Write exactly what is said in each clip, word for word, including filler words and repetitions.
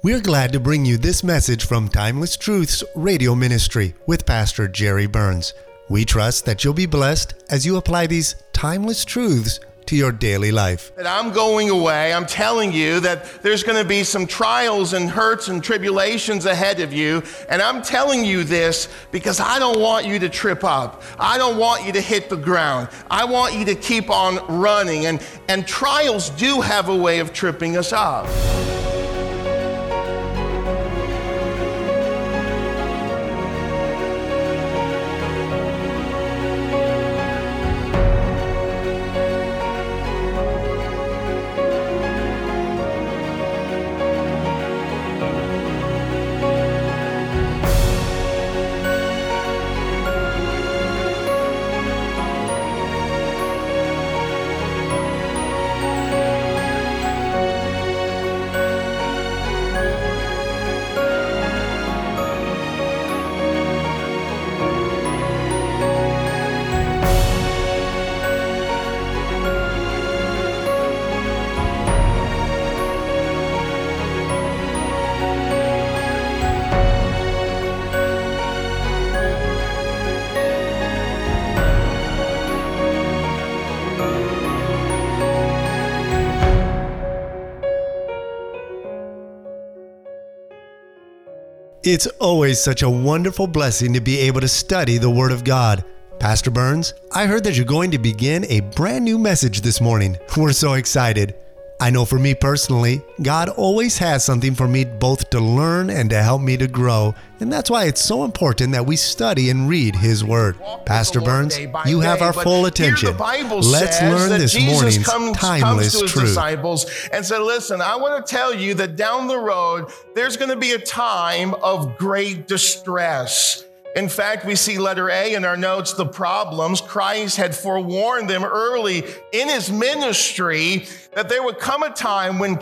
We're glad to bring you this message from Timeless Truths Radio Ministry with Pastor Jerry Burns. We trust that you'll be blessed as you apply these timeless truths to your daily life. That I'm going away, I'm telling you that there's going to be some trials and hurts and tribulations ahead of you. And I'm telling you this because I don't want you to trip up. I don't want you to hit the ground. I want you to keep on running. And, and trials do have a way of tripping us up. It's always such a wonderful blessing to be able to study the Word of God. Pastor Burns, I heard that you're going to begin a brand new message this morning. We're so excited. I know for me personally, God always has something for me both to learn and to help me to grow. And that's why it's so important that we study and read His Word. Pastor Burns, you have our full attention. Let's learn this morning's timeless truth. Disciples and said, listen, I want to tell you that down the road, there's going to be a time of great distress. In fact, we see letter A in our notes, the problems. Christ had forewarned them early in His ministry that there would come a time when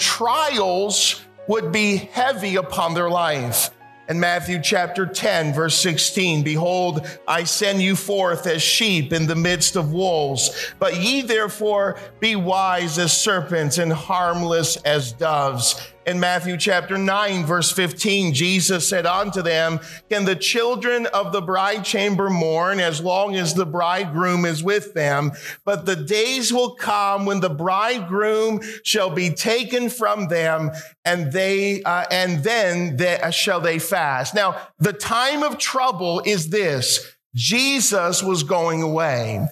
trials would be heavy upon their life. In Matthew chapter ten, verse sixteen, behold, I send you forth as sheep in the midst of wolves, but ye therefore be wise as serpents and harmless as doves. In Matthew chapter nine, verse fifteen, Jesus said unto them, can the children of the bride chamber mourn as long as the bridegroom is with them? But the days will come when the bridegroom shall be taken from them, and they uh, and then they, uh, shall they fast. Now, the time of trouble is this. Jesus was going away.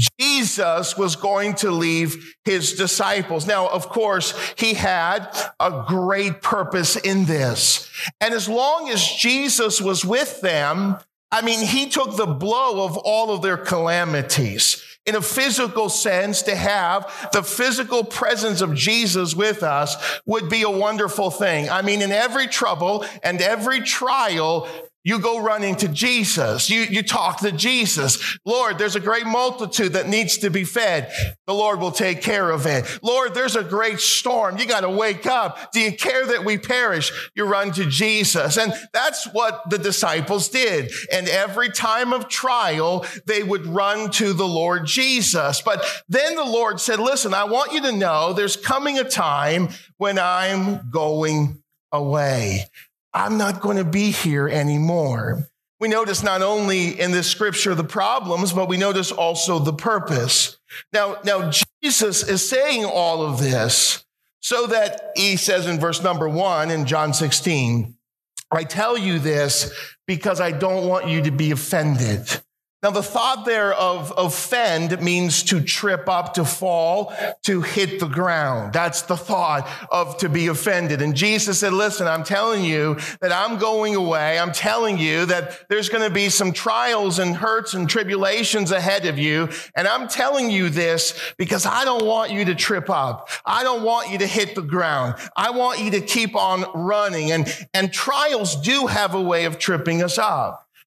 Jesus was going to leave His disciples. Now, of course, He had a great purpose in this. And as long as Jesus was with them, I mean, He took the blow of all of their calamities. In a physical sense, to have the physical presence of Jesus with us would be a wonderful thing. I mean, in every trouble and every trial, you go running to Jesus. You, you talk to Jesus. Lord, there's a great multitude that needs to be fed. The Lord will take care of it. Lord, there's a great storm. You got to wake up. Do you care that we perish? You run to Jesus. And that's what the disciples did. And every time of trial, they would run to the Lord Jesus. But then the Lord said, listen, I want you to know there's coming a time when I'm going away. I'm not going to be here anymore. We notice not only in this scripture the problems, but we notice also the purpose. Now, now Jesus is saying all of this so that He says in verse number one in John sixteen, I tell you this because I don't want you to be offended. Now, the thought there of offend means to trip up, to fall, to hit the ground. That's the thought of to be offended. And Jesus said, listen, I'm telling you that I'm going away. I'm telling you that there's going to be some trials and hurts and tribulations ahead of you. And I'm telling you this because I don't want you to trip up. I don't want you to hit the ground. I want you to keep on running. And, and trials do have a way of tripping us up.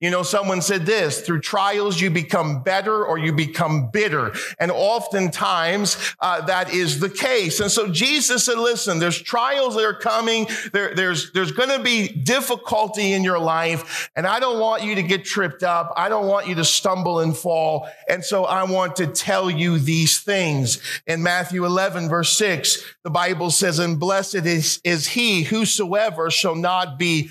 You know, someone said this, through trials, you become better or you become bitter. And oftentimes uh, that is the case. And so Jesus said, listen, there's trials that are coming. There, there's, there's going to be difficulty in your life. And I don't want you to get tripped up. I don't want you to stumble and fall. And so I want to tell you these things. In Matthew eleven, verse six, the Bible says, and blessed is, is he whosoever shall not be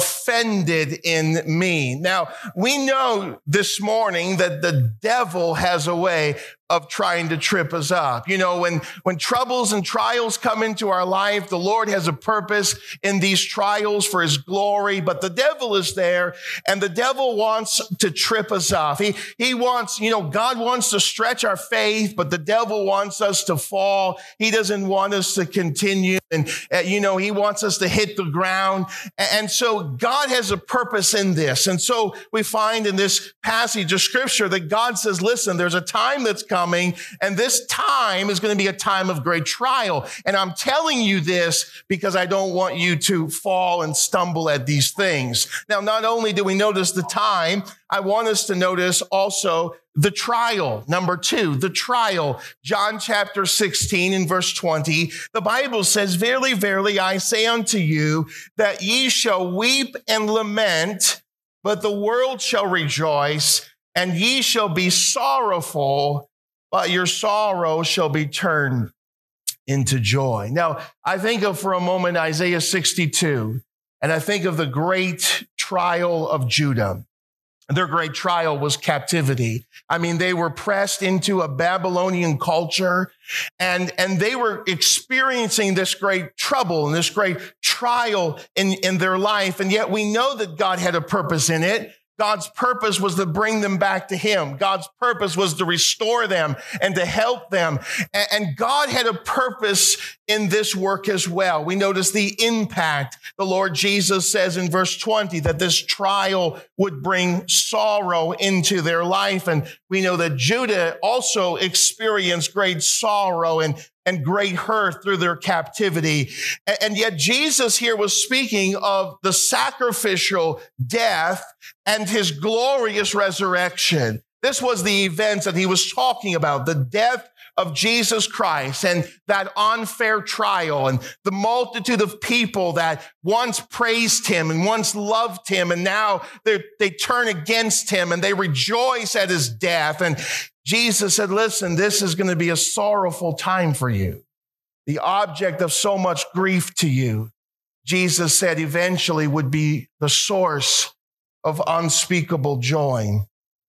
offended in me. Now, we know this morning that the devil has a way of trying to trip us up. You know, when, when troubles and trials come into our life, the Lord has a purpose in these trials for his glory, but the devil is there and the devil wants to trip us up. He, he wants, you know, God wants to stretch our faith, but the devil wants us to fall. He doesn't want us to continue. And, uh, you know, he wants us to hit the ground. And so God has a purpose in this. And so we find in this passage of scripture that God says, listen, there's a time that's coming. Coming, and this time is going to be a time of great trial. And I'm telling you this because I don't want you to fall and stumble at these things. Now, not only do we notice the time, I want us to notice also the trial. Number two, the trial. John chapter sixteen and verse twenty, the Bible says, verily, verily, I say unto you that ye shall weep and lament, but the world shall rejoice, and ye shall be sorrowful, but your sorrow shall be turned into joy. Now, I think of for a moment Isaiah sixty-two, and I think of the great trial of Judah. Their great trial was captivity. I mean, they were pressed into a Babylonian culture, and, and they were experiencing this great trouble and this great trial in, in their life. And yet we know that God had a purpose in it. God's purpose was to bring them back to him. God's purpose was to restore them and to help them. And God had a purpose in this work as well. We notice the impact. The Lord Jesus says in verse twenty that this trial would bring sorrow into their life. And we know that Judah also experienced great sorrow and and great hurt through their captivity. And yet Jesus here was speaking of the sacrificial death and his glorious resurrection. This was the events that he was talking about, the death of Jesus Christ and that unfair trial and the multitude of people that once praised him and once loved him, and now they turn against him and they rejoice at his death. And Jesus said, listen, this is going to be a sorrowful time for you. The object of so much grief to you, Jesus said, eventually would be the source of unspeakable joy.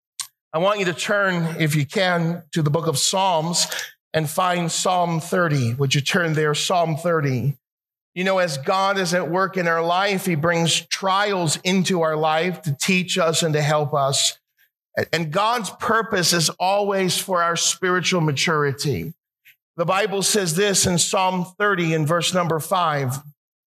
I want you to turn, if you can, to the book of Psalms and find Psalm thirty. Would you turn there, Psalm thirty? You know, as God is at work in our life, he brings trials into our life to teach us and to help us. And God's purpose is always for our spiritual maturity. The Bible says this in Psalm thirty in verse number five.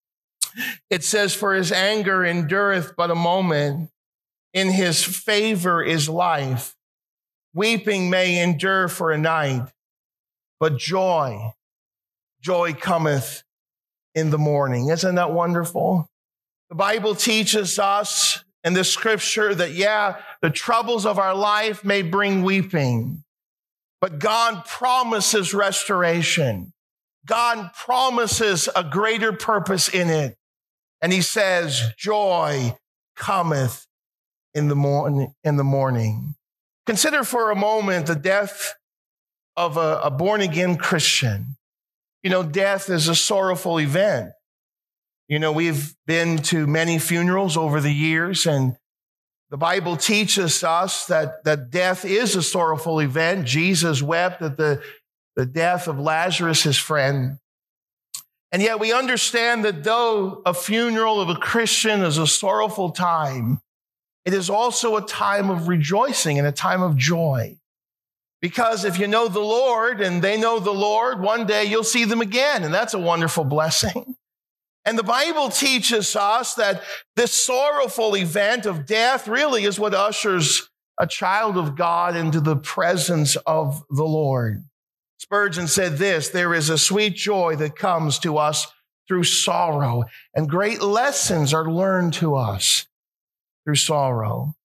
It says, for his anger endureth but a moment. In his favor is life. Weeping may endure for a night, but joy, joy cometh in the morning. Isn't that wonderful? The Bible teaches us in the scripture that, yeah, the troubles of our life may bring weeping, but God promises restoration. God promises a greater purpose in it. And he says, joy cometh in the morning. In the morning. Consider for a moment the death of a, a born-again Christian. You know, death is a sorrowful event. You know, we've been to many funerals over the years, and the Bible teaches us that, that death is a sorrowful event. Jesus wept at the, the death of Lazarus, his friend. And yet we understand that though a funeral of a Christian is a sorrowful time, it is also a time of rejoicing and a time of joy. Because if you know the Lord and they know the Lord, one day you'll see them again, and that's a wonderful blessing. And the Bible teaches us that this sorrowful event of death really is what ushers a child of God into the presence of the Lord. Spurgeon said this, there is a sweet joy that comes to us through sorrow, and great lessons are learned to us through sorrow.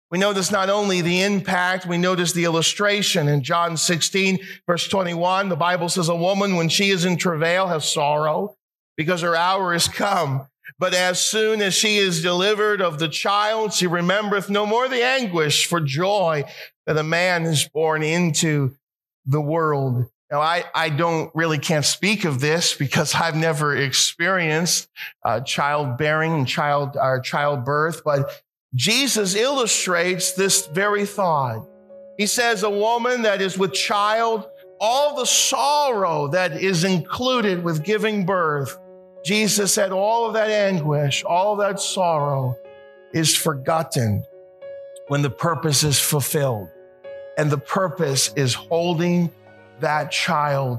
We notice not only the impact, we notice the illustration. In John sixteen, verse twenty-one, the Bible says, a woman, when she is in travail, has sorrow because her hour is come. But as soon as she is delivered of the child, she remembereth no more the anguish for joy that a man is born into the world. Now, I, I don't really can't speak of this because I've never experienced uh, childbearing and child, or childbirth, but Jesus illustrates this very thought. He says, a woman that is with child, all the sorrow that is included with giving birth, Jesus said all of that anguish, all of that sorrow is forgotten when the purpose is fulfilled. And the purpose is holding that child.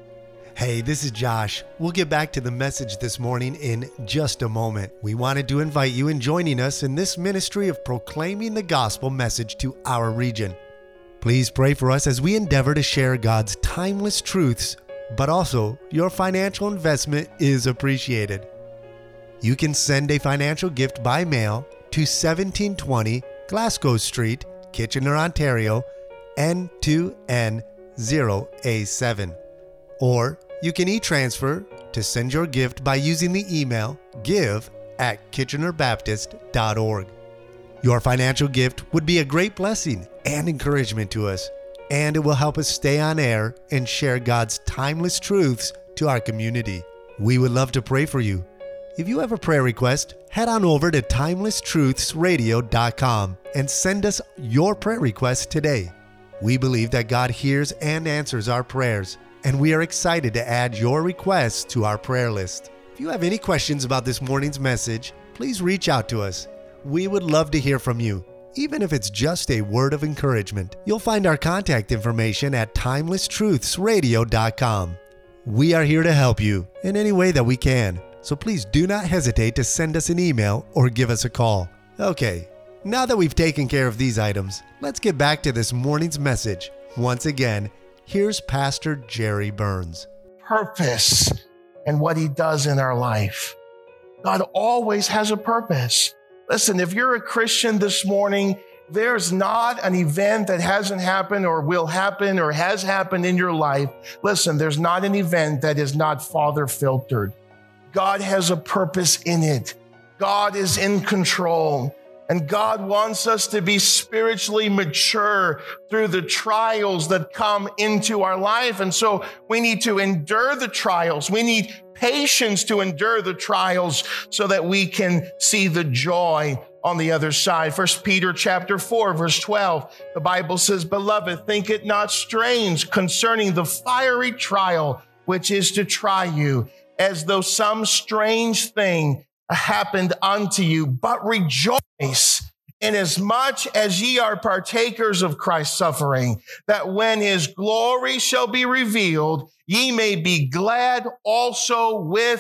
Hey, this is Josh. We'll get back to the message this morning in just a moment. We wanted to invite you in joining us in this ministry of proclaiming the gospel message to our region. Please pray for us as we endeavor to share God's timeless truths, but also your financial investment is appreciated. You can send a financial gift by mail to seventeen twenty Glasgow Street, Kitchener, Ontario, N two N zero A seven. Or you can e-transfer to send your gift by using the email give at kitchener baptist dot org. Your financial gift would be a great blessing and encouragement to us, and it will help us stay on air and share God's timeless truths to our community. We would love to pray for you. If you have a prayer request, head on over to timeless truths radio dot com and send us your prayer request today. We believe that God hears and answers our prayers, and we are excited to add your requests to our prayer list. If you have any questions about this morning's message, please reach out to us. We would love to hear from you, even if it's just a word of encouragement. You'll find our contact information at timeless truths radio dot com. We are here to help you in any way that we can, so please do not hesitate to send us an email or give us a call. Okay, now that we've taken care of these items, let's get back to this morning's message. Once again, here's Pastor Jerry Burns. Purpose and what he does in our life. God always has a purpose. Listen, if you're a Christian this morning, there's not an event that hasn't happened or will happen or has happened in your life. Listen, there's not an event that is not Father filtered. God has a purpose in it. God is in control. And God wants us to be spiritually mature through the trials that come into our life. And so we need to endure the trials. We need patience to endure the trials so that we can see the joy on the other side. First Peter chapter four, verse twelve, the Bible says, Beloved, think it not strange concerning the fiery trial which is to try you, as though some strange thing happened unto you, but rejoice inasmuch as ye are partakers of Christ's suffering, that when his glory shall be revealed, ye may be glad also with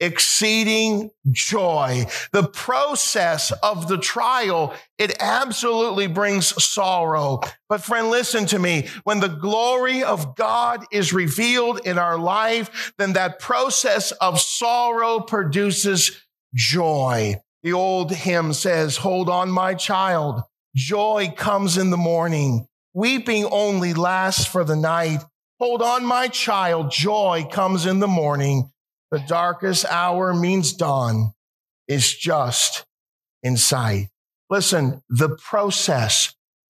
exceeding joy. The process of the trial, it absolutely brings sorrow. But friend, listen to me. When the glory of God is revealed in our life, then that process of sorrow produces joy. The old hymn says, Hold on, my child. Joy comes in the morning. Weeping only lasts for the night. Hold on, my child. Joy comes in the morning. The darkest hour means dawn is just in sight. Listen, the process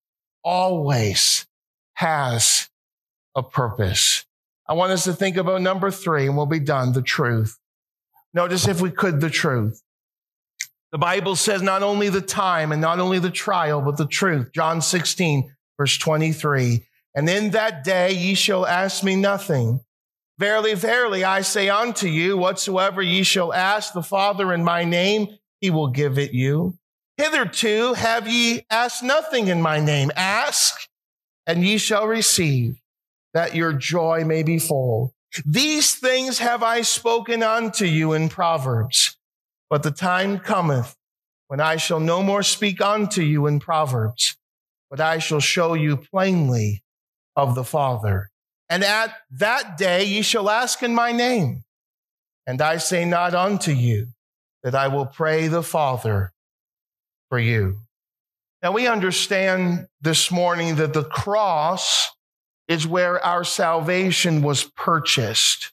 always has a purpose. I want us to think about number three, and we'll be done, the truth. Notice, if we could, the truth. The Bible says not only the time and not only the trial, but the truth. John sixteen, verse twenty-three. And in that day ye shall ask me nothing. Verily, verily, I say unto you, whatsoever ye shall ask the Father in my name, he will give it you. Hitherto have ye asked nothing in my name. Ask, and ye shall receive, that your joy may be full. These things have I spoken unto you in Proverbs, but the time cometh when I shall no more speak unto you in Proverbs, but I shall show you plainly of the Father. And at that day ye shall ask in my name. And I say not unto you that I will pray the Father for you. Now, we understand this morning that the cross is where our salvation was purchased.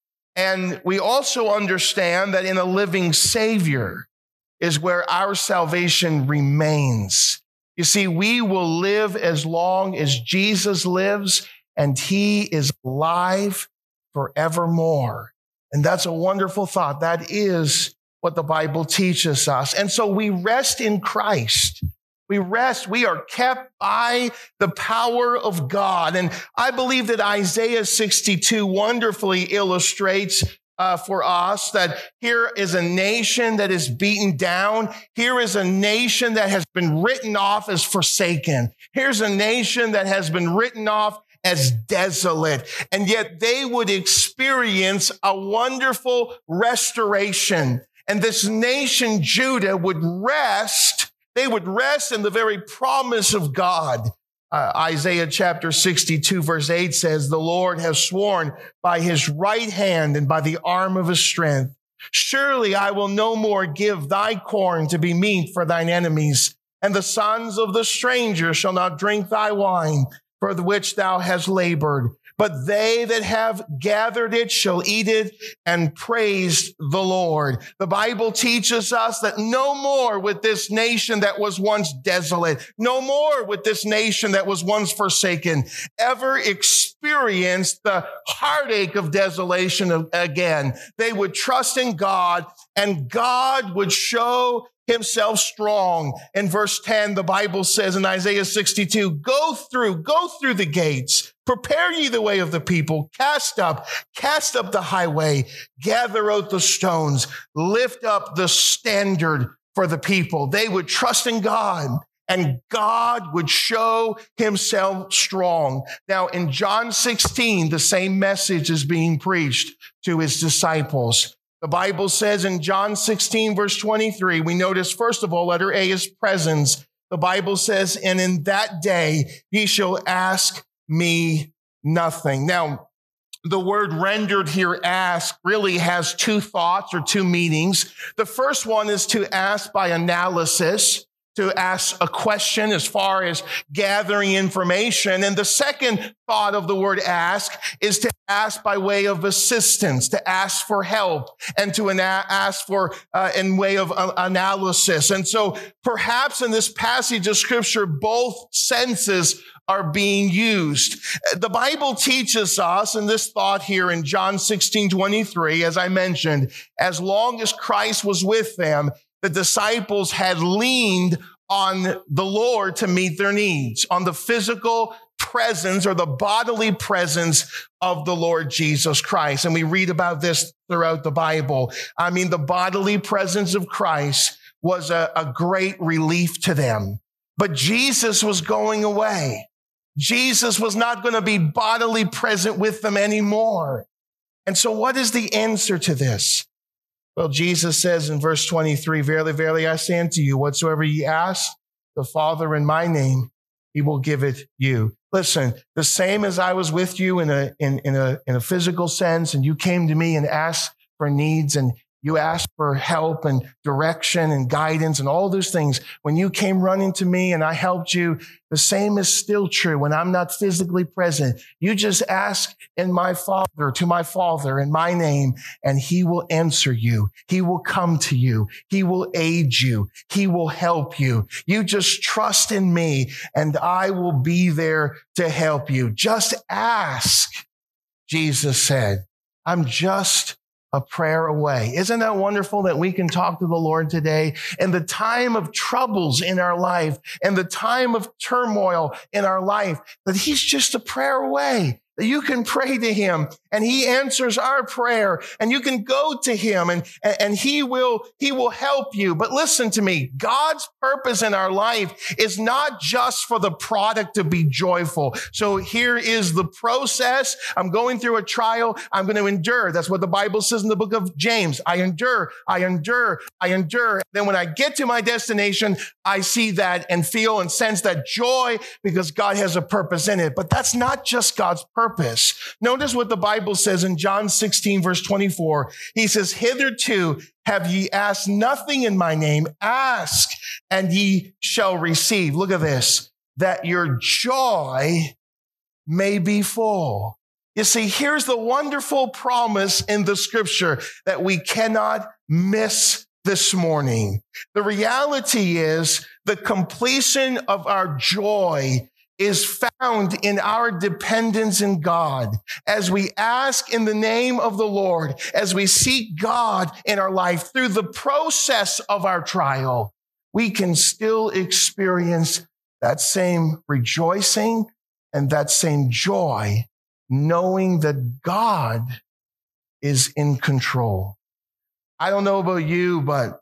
And we also understand that in a living Savior is where our salvation remains. You see, we will live as long as Jesus lives, and he is alive forevermore. And that's a wonderful thought. That is what the Bible teaches us. And so we rest in Christ. We rest. We are kept by the power of God. And I believe that Isaiah sixty-two wonderfully illustrates uh, for us that here is a nation that is beaten down. Here is a nation that has been written off as forsaken. Here's a nation that has been written off as desolate. And yet they would experience a wonderful restoration. And this nation, Judah, would rest. They would rest in the very promise of God. Uh, Isaiah chapter sixty-two, verse eight says, "The Lord has sworn by his right hand and by the arm of his strength. Surely I will no more give thy corn to be meat for thine enemies, and the sons of the stranger shall not drink thy wine, for the which thou hast labored. But they that have gathered it shall eat it and praise the Lord." The Bible teaches us that no more with this nation that was once desolate, no more with this nation that was once forsaken, ever experience the heartache of desolation again. They would trust in God, and God would show himself strong. In verse ten, the Bible says in Isaiah sixty-two, "Go through, go through the gates. Prepare ye the way of the people. Cast up, cast up the highway. Gather out the stones. Lift up the standard for the people." They would trust in God, and God would show himself strong. Now, in John sixteen, the same message is being preached to his disciples. The Bible says in John sixteen, verse twenty-three, we notice, first of all, letter A is presence. The Bible says, "And in that day ye shall ask me nothing." Now, the word rendered here, ask, really has two thoughts or two meanings. The first one is to ask by analysis, to ask a question as far as gathering information. And the second thought of the word ask is to ask by way of assistance, to ask for help, and to ana- ask for uh, in way of uh, analysis. And so perhaps in this passage of scripture, both senses are being used. The Bible teaches us, and this thought here in John sixteen twenty-three, as I mentioned, as long as Christ was with them, the disciples had leaned on the Lord to meet their needs, on the physical presence or the bodily presence of the Lord Jesus Christ. And we read about this throughout the Bible. I mean, the bodily presence of Christ was a, a great relief to them. But Jesus was going away. Jesus was not going to be bodily present with them anymore. And so what is the answer to this? Well, Jesus says in verse twenty-three, "Verily, verily, I say unto you, whatsoever ye ask the Father in my name, he will give it you." Listen, the same as I was with you in a, in, in a, in a physical sense, and you came to me and asked for needs, and you asked for help and direction and guidance and all those things. When you came running to me and I helped you, the same is still true when I'm not physically present. You just ask in my Father, to my Father in my name, and he will answer you. He will come to you. He will aid you. He will help you. You just trust in me, and I will be there to help you. Just ask, Jesus said. I'm just a prayer away. Isn't that wonderful that we can talk to the Lord today in the time of troubles in our life and the time of turmoil in our life, that he's just a prayer away, that you can pray to him and he answers our prayer, and you can go to him and, and he will, he will help you. But listen to me, God's purpose in our life is not just for the product to be joyful. So here is the process. I'm going through a trial. I'm going to endure. That's what the Bible says in the book of James. I endure, I endure, I endure. Then when I get to my destination, I see that and feel and sense that joy because God has a purpose in it. But that's not just God's purpose. purpose. Notice what the Bible says in John sixteen, verse twenty-four. He says, hitherto have ye asked nothing in my name. Ask, and ye shall receive. Look at this. That your joy may be full. You see, here's the wonderful promise in the scripture that we cannot miss this morning. The reality is the completion of our joy is found in our dependence in God. As we ask in the name of the Lord, as we seek God in our life through the process of our trial, we can still experience that same rejoicing and that same joy, knowing that God is in control. I don't know about you, but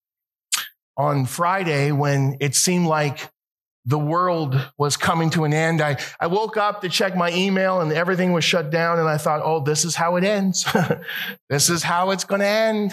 on Friday, when it seemed like the world was coming to an end, I, I woke up to check my email and everything was shut down. And I thought, oh, this is how it ends. This is how it's going to end.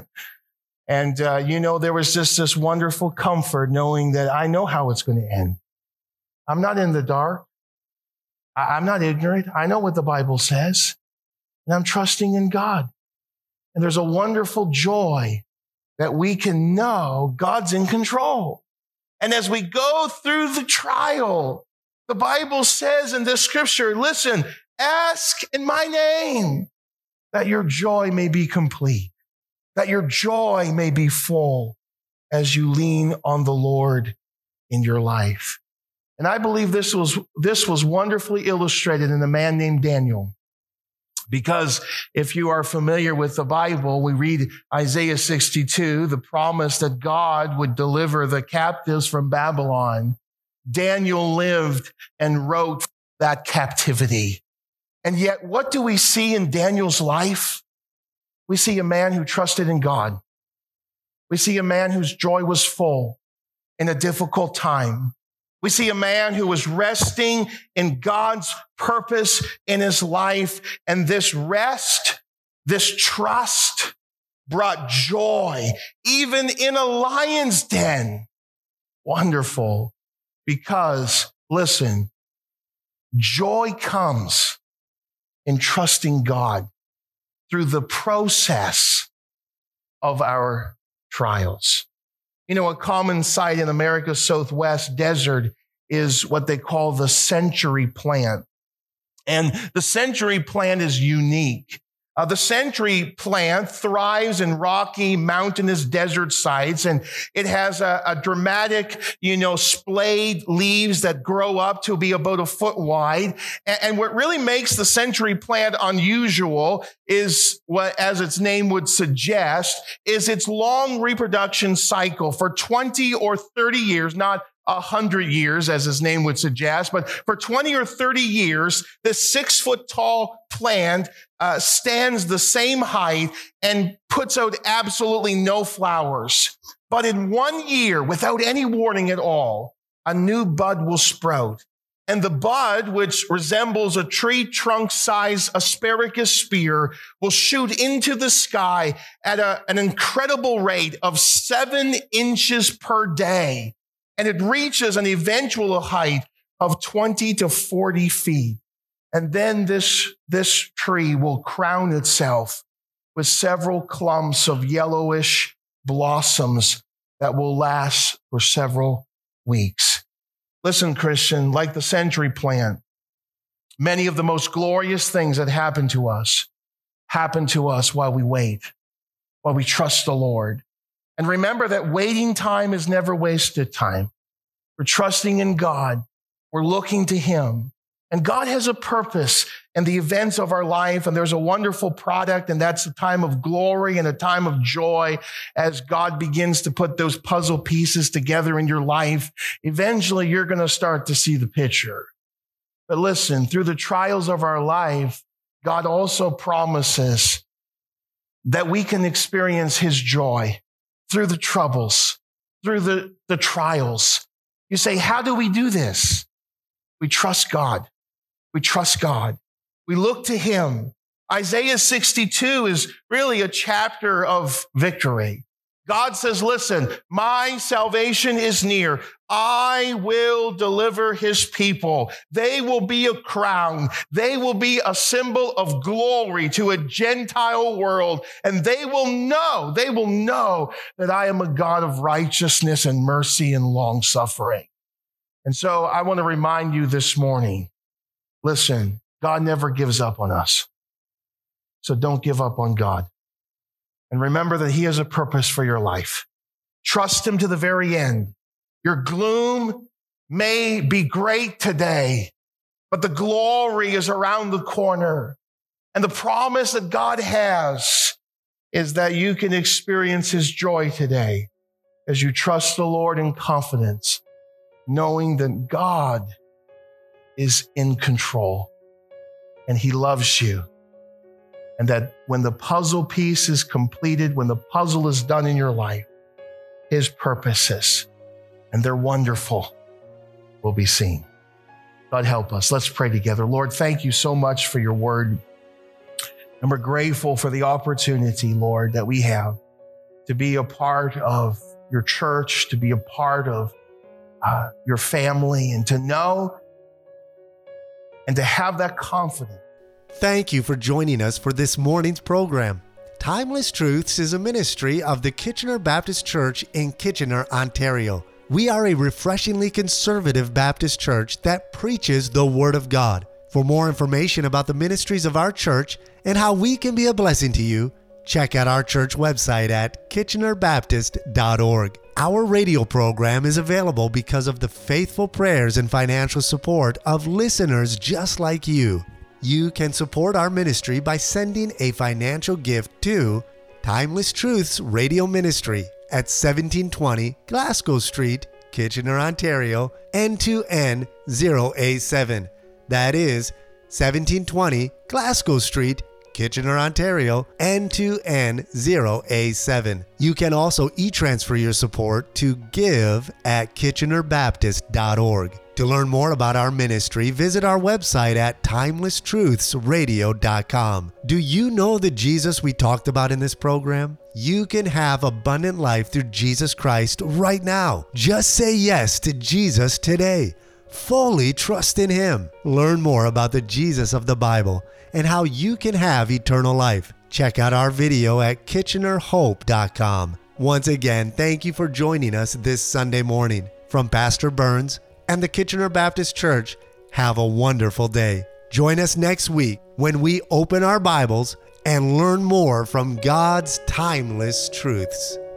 And, uh, you know, there was just this wonderful comfort knowing that I know how it's going to end. I'm not in the dark. I, I'm not ignorant. I know what the Bible says. And I'm trusting in God. And there's a wonderful joy that we can know God's in control. And as we go through the trial, the Bible says in this scripture, listen, ask in my name that your joy may be complete, that your joy may be full as you lean on the Lord in your life. And I believe this was, this was wonderfully illustrated in a man named Daniel. Because if you are familiar with the Bible, we read Isaiah sixty-two, the promise that God would deliver the captives from Babylon. Daniel lived and wrote that captivity. And yet, what do we see in Daniel's life? We see a man who trusted in God. We see a man whose joy was full in a difficult time. We see a man who was resting in God's purpose in his life. And this rest, this trust brought joy, even in a lion's den. Wonderful. Because, listen, joy comes in trusting God through the process of our trials. You know, a common sight in America's Southwest desert is what they call the century plant. And the century plant is unique. Uh, the century plant thrives in rocky, mountainous desert sites, and it has a, a dramatic, you know, splayed leaves that grow up to be about a foot wide. And, and what really makes the century plant unusual is what, as its name would suggest, is its long reproduction cycle for twenty or thirty years, not a hundred years, as his name would suggest, but for twenty or thirty years, this six foot tall plant uh, stands the same height and puts out absolutely no flowers. But in one year, without any warning at all, a new bud will sprout. And the bud, which resembles a tree trunk size asparagus spear, will shoot into the sky at a, an incredible rate of seven inches per day. And it reaches an eventual height of twenty to forty feet. And then this, this tree will crown itself with several clumps of yellowish blossoms that will last for several weeks. Listen, Christian, like the century plant, many of the most glorious things that happen to us happen to us while we wait, while we trust the Lord. And remember that waiting time is never wasted time. We're trusting in God. We're looking to Him. And God has a purpose in the events of our life. And there's a wonderful product, and that's a time of glory and a time of joy as God begins to put those puzzle pieces together in your life. Eventually, you're going to start to see the picture. But listen, through the trials of our life, God also promises that we can experience His joy through the troubles, through the, the trials. You say, how do we do this? We trust God. We trust God. We look to Him. Isaiah sixty-two is really a chapter of victory. God says, listen, my salvation is near. I will deliver his people. They will be a crown. They will be a symbol of glory to a Gentile world. And they will know, they will know that I am a God of righteousness and mercy and long suffering. And so I want to remind you this morning, listen, God never gives up on us. So don't give up on God. And remember that he has a purpose for your life. Trust him to the very end. Your gloom may be great today, but the glory is around the corner. And the promise that God has is that you can experience his joy today as you trust the Lord in confidence, knowing that God is in control and he loves you. And that when the puzzle piece is completed, when the puzzle is done in your life, his purposes, and they're wonderful, will be seen. God help us. Let's pray together. Lord, thank you so much for your word. And we're grateful for the opportunity, Lord, that we have to be a part of your church, to be a part of uh, your family, and to know and to have that confidence. Thank you for joining us for this morning's program. Timeless Truths is a ministry of the Kitchener Baptist Church in Kitchener, Ontario. We are a refreshingly conservative Baptist church that preaches the Word of God. For more information about the ministries of our church and how we can be a blessing to you, check out our church website at kitchener baptist dot org. Our radio program is available because of the faithful prayers and financial support of listeners just like you. You can support our ministry by sending a financial gift to Timeless Truths Radio Ministry at seventeen twenty Glasgow Street, Kitchener, Ontario, N two N zero A seven. That is seventeen twenty Glasgow Street, Kitchener, Ontario, N two N zero A seven. You can also e-transfer your support to give at kitchener baptist dot org. To learn more about our ministry, visit our website at timeless truths radio dot com. Do you know the Jesus we talked about in this program? You can have abundant life through Jesus Christ right now. Just say yes to Jesus today. Fully trust in him. Learn more about the Jesus of the Bible and how you can have eternal life. Check out our video at kitchener hope dot com. Once again, thank you for joining us this Sunday morning. From Pastor Burns and the Kitchener Baptist Church, have a wonderful day. Join us next week when we open our Bibles and learn more from God's timeless truths.